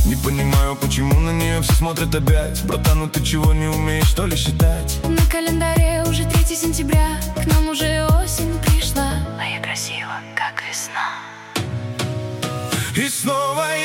Не понимаю, почему на нее все смотрят опять. Братан, ну ты чего, не умеешь, что ли, считать? На календаре уже 3 сентября, к нам уже осень пришла, а я красива, как весна. И снова